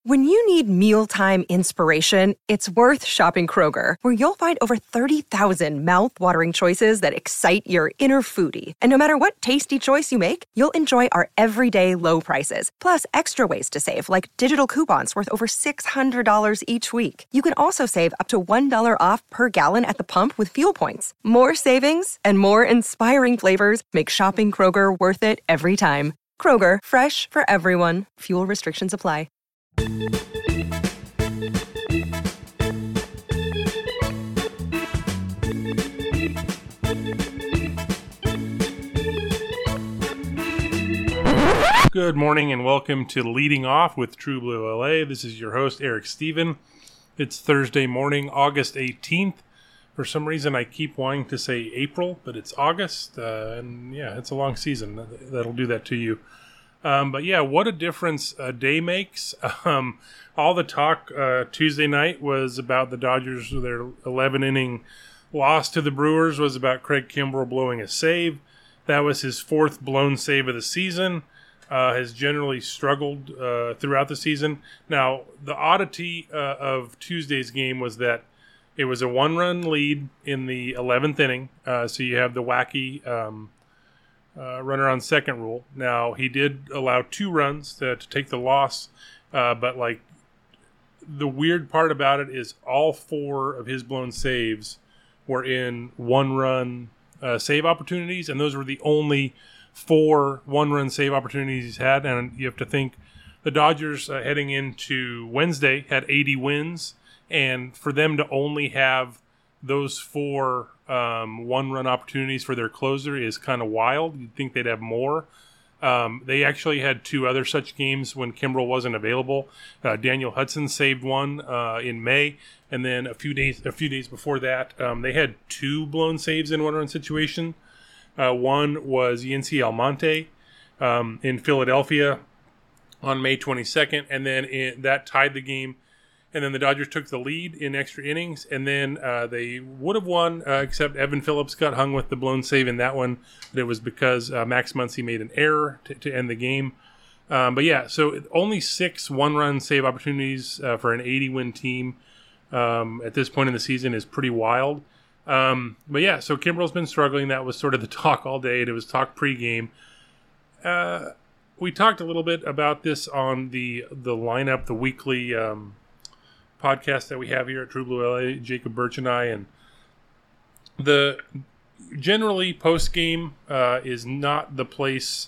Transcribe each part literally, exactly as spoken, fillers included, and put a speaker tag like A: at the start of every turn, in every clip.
A: When you need mealtime inspiration, it's worth shopping Kroger, where you'll find over thirty thousand mouth-watering choices that excite your inner foodie. And no matter what tasty choice you make, you'll enjoy our everyday low prices, plus extra ways to save, like digital coupons worth over six hundred dollars each week. You can also save up to one dollar off per gallon at the pump with fuel points. More savings and more inspiring flavors make shopping Kroger worth it every time. Kroger, fresh for everyone. Fuel restrictions apply.
B: Good morning and welcome to Leading Off with True Blue L A. This is your host, Eric Stephen. It's Thursday morning, August eighteenth. For some reason, I keep wanting to say April, but it's August. Uh, and yeah, it's a long season. That'll do that to you. Um, but yeah, what a difference a day makes. Um, all the talk uh, Tuesday night was about the Dodgers, their eleven-inning loss to the Brewers was about Craig Kimbrel blowing a save. That was his fourth blown save of the season. Uh, has generally struggled uh, throughout the season. Now, the oddity uh, of Tuesday's game was that it was a one-run lead in the eleventh inning, uh, so you have the wacky um, uh, runner on second rule. Now, he did allow two runs to, to take the loss, uh, but like the weird part about it is all four of his blown saves were in one-run uh, save opportunities, and those were the only four one-run save opportunities he's had. And you have to think the Dodgers uh, heading into Wednesday had eighty wins, and for them to only have those four um, one-run opportunities for their closer is kind of wild. You'd think they'd have more. Um, they actually had two other such games when Kimbrel wasn't available. Uh, Daniel Hudson saved one uh, in May, and then a few days a few days before that, um, they had two blown saves in one-run situation. Uh, one was Yency Almonte um, in Philadelphia on May twenty-second, and then it, that tied the game. And then the Dodgers took the lead in extra innings, and then uh, they would have won, uh, except Evan Phillips got hung with the blown save in that one. But it was because uh, Max Muncy made an error to, to end the game. Um, but yeah, so only six one-run save opportunities uh, for an eighty-win team um, at this point in the season is pretty wild. Um, but yeah, so Kimbrel's been struggling. That was sort of the talk all day. It was talk pregame. Uh, we talked a little bit about this on the the lineup, the weekly um, podcast that we have here at True Blue L A, Jacob Birch and I, and the generally post game uh, is not the place.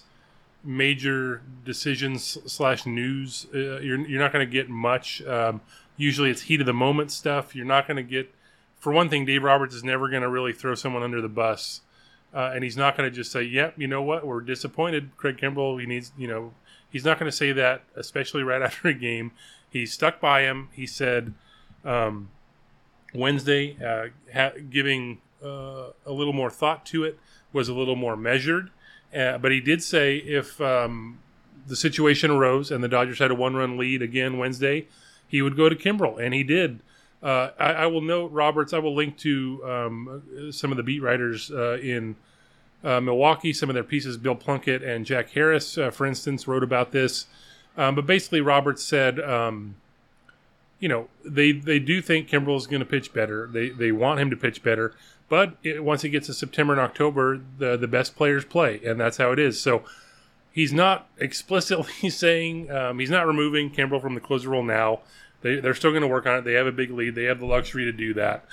B: Major decisions slash news. Uh, you're you're not going to get much. Um, usually, it's heat of the moment stuff. You're not going to get. For one thing, Dave Roberts is never going to really throw someone under the bus, uh, and he's not going to just say, "Yep, you know what? We're disappointed. Craig Kimbrel, he needs." You know, he's not going to say that, especially right after a game. He stuck by him. He said um, Wednesday, uh, ha- giving uh, a little more thought to it, was a little more measured. Uh, but he did say if um, the situation arose and the Dodgers had a one-run lead again Wednesday, he would go to Kimbrel, and he did. Uh, I, I will note, Roberts, I will link to um, some of the beat writers uh, in uh, Milwaukee, some of their pieces. Bill Plunkett and Jack Harris, uh, for instance, wrote about this. Um, but basically, Roberts said, um, you know, they they do think Kimbrel is going to pitch better. They they want him to pitch better. But it, once he gets to September and October, the, the best players play, and that's how it is. So he's not explicitly saying, um, he's not removing Kimbrel from the closer role now. They, they're still going to work on it. They have a big lead. They have the luxury to do that.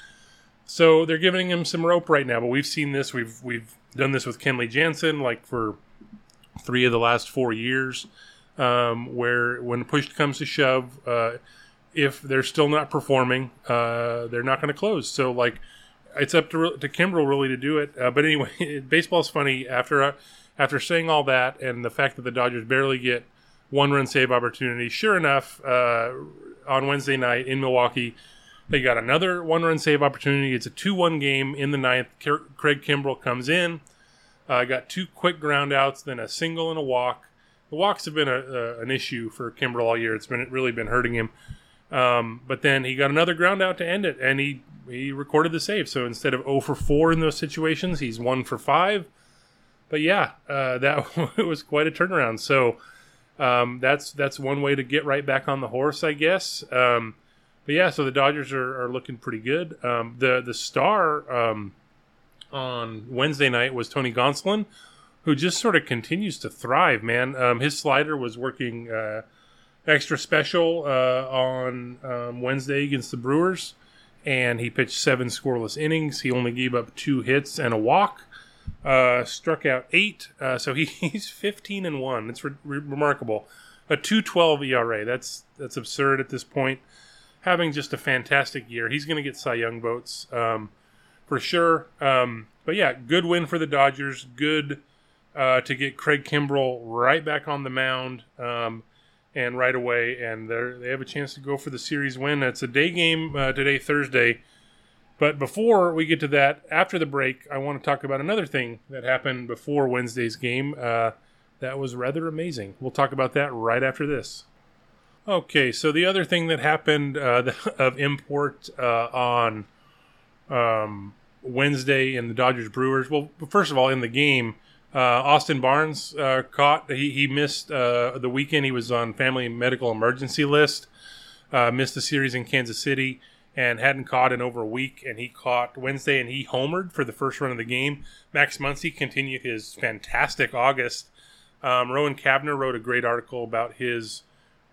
B: So they're giving him some rope right now. But we've seen this. We've we've done this with Kenley Jansen, like for three of the last four years, um, where when push comes to shove, uh, if they're still not performing, uh, they're not going to close. So like it's up to to Kimbrel really to do it. Uh, but anyway, baseball's funny. After uh, after saying all that and the fact that the Dodgers barely get one-run save opportunities, sure enough, uh, on Wednesday night in Milwaukee, they got another one-run save opportunity. It's a two one game in the ninth. Craig Kimbrel comes in, uh, got two quick ground outs, then a single and a walk. The walks have been a, a, an issue for Kimbrel all year. It's been really been hurting him. Um, but then he got another ground out to end it, and he, he recorded the save. So instead of oh for four in those situations, he's one for five. But yeah, uh, that was quite a turnaround. So um, that's that's one way to get right back on the horse, I guess. Um, but yeah, so the Dodgers are, are looking pretty good. Um, the the star um, on Wednesday night was Tony Gonsolin, who just sort of continues to thrive, man. Um, his slider was working uh, extra special uh, on um, Wednesday against the Brewers, and he pitched seven scoreless innings. He only gave up two hits and a walk. Uh, struck out eight, uh, so he, he's fifteen and one. It's re- re- remarkable. A two twelve E R A. That's that's absurd at this point. Having just a fantastic year. He's going to get Cy Young votes um, for sure. Um, but yeah, good win for the Dodgers. Good uh, to get Craig Kimbrell right back on the mound um, and right away, and they they have a chance to go for the series win. It's a day game uh, today, Thursday. But before we get to that, after the break, I want to talk about another thing that happened before Wednesday's game uh, that was rather amazing. We'll talk about that right after this. Okay, so the other thing that happened uh, of import uh, on um, Wednesday in the Dodgers-Brewers, well, first of all, in the game, uh, Austin Barnes uh, caught, he, he missed uh, the weekend. He was on family medical emergency list, uh, missed the series in Kansas City, and hadn't caught in over a week, and he caught Wednesday, and he homered for the first run of the game. Max Muncy continued his fantastic August. Um, Rowan Cavner wrote a great article about his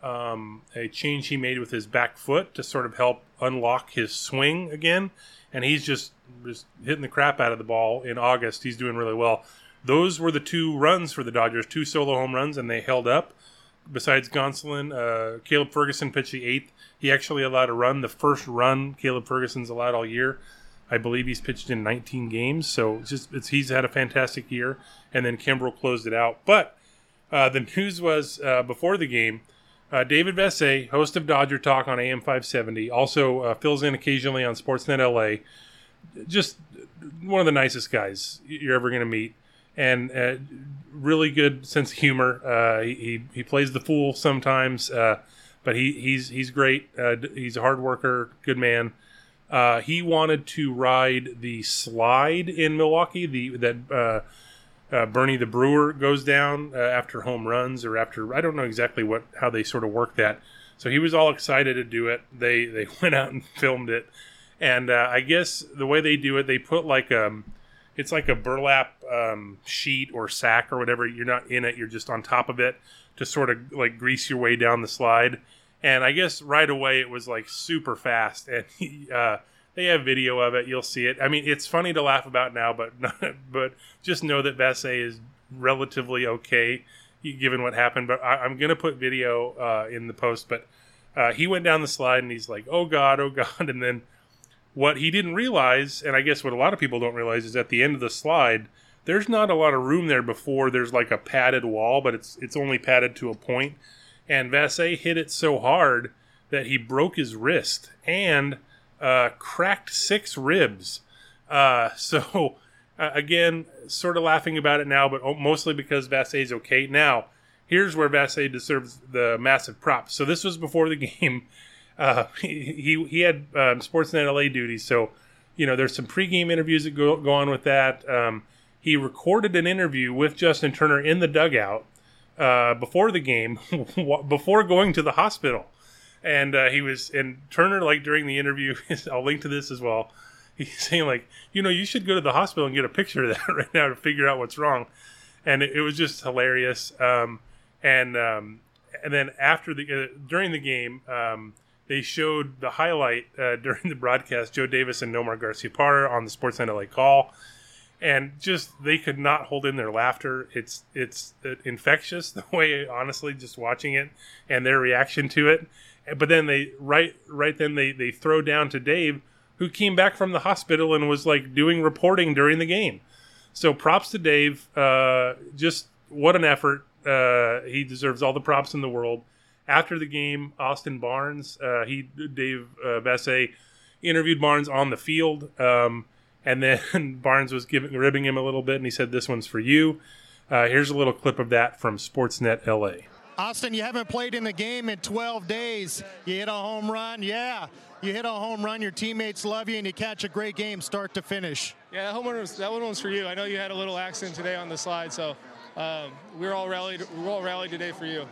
B: um, a change he made with his back foot to sort of help unlock his swing again, and he's just, just hitting the crap out of the ball in August. He's doing really well. Those were the two runs for the Dodgers, two solo home runs, and they held up. Besides Gonsolin, uh, Caleb Ferguson pitched the eighth. He actually allowed a run, the first run Caleb Ferguson's allowed all year. I believe he's pitched in nineteen games, so it's just it's, he's had a fantastic year. And then Kimbrell closed it out. But uh, the news was uh, before the game, uh, David Vassegh, host of Dodger Talk on A M five seventy, also uh, fills in occasionally on Sportsnet L A. Just one of the nicest guys you're ever going to meet. And uh, really good sense of humor. Uh, he, he he plays the fool sometimes, uh, but he he's he's great. Uh, he's a hard worker, good man. Uh, he wanted to ride the slide in Milwaukee, the that uh, uh, Bernie the Brewer goes down uh, after home runs or after, I don't know exactly what how they sort of work that. So he was all excited to do it. They they went out and filmed it, and uh, I guess the way they do it, they put like um. It's like a burlap um, sheet or sack or whatever. You're not in it. You're just on top of it to sort of like grease your way down the slide. And I guess right away it was like super fast. And he, uh, they have video of it. You'll see it. I mean, it's funny to laugh about now, but but just know that Vassegh is relatively okay given what happened. But I, I'm going to put video uh, in the post. But uh, he went down the slide and he's like, oh, God, oh, God. And then what he didn't realize, and I guess what a lot of people don't realize, is at the end of the slide, there's not a lot of room there before there's like a padded wall, but it's it's only padded to a point. And Vassegh hit it so hard that he broke his wrist and uh, cracked six ribs. Uh, so, uh, again, sort of laughing about it now, but mostly because Vassegh's okay. Now, here's where Vassegh deserves the massive props. So this was before the game. Uh, he he had um, Sportsnet L A duties, so you know there's some pregame interviews that go, go on with that. Um, he recorded an interview with Justin Turner in the dugout uh, before the game, before going to the hospital, and uh, he was and Turner like during the interview. I'll link to this as well. He's saying like, you know, you should go to the hospital and get a picture of that right now to figure out what's wrong, and it, it was just hilarious. Um, and um, and then after the uh, during the game. Um, They showed the highlight uh, during the broadcast, Joe Davis and Nomar Garciaparra on the Sportsnet L A call, and just they could not hold in their laughter. It's it's infectious the way, honestly, just watching it and their reaction to it. But then they right right then they they throw down to Dave, who came back from the hospital and was like doing reporting during the game. So props to Dave. Uh, just what an effort. Uh, he deserves all the props in the world. After the game, Austin Barnes, uh, he Dave uh, Vassegh interviewed Barnes on the field, um, and then Barnes was giving ribbing him a little bit, and he said, "This one's for you." Uh, here's a little clip of that from Sportsnet L A.
C: Austin, you haven't played in the game in twelve days. You hit a home run, yeah. You hit a home run. Your teammates love you, and you catch a great game, start to finish.
D: Yeah, that home run was that one was for you. I know you had a little accident today on the slide, so um, we're all rallied. We're all rallied today for you.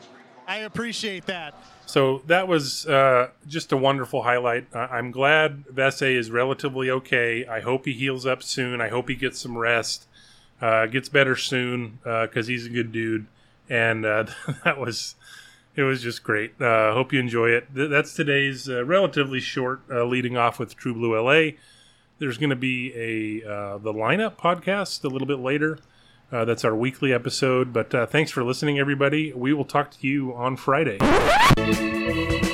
C: I appreciate that.
B: So that was uh, just a wonderful highlight. Uh, I'm glad Vesey is relatively okay. I hope he heals up soon. I hope he gets some rest, uh, gets better soon, because uh, he's a good dude. And uh, that was, it was just great. I uh, hope you enjoy it. Th- that's today's uh, relatively short uh, leading off with True Blue L A. There's going to be a uh, the lineup podcast a little bit later. Uh, that's our weekly episode. But uh, thanks for listening, everybody. We will talk to you on Friday.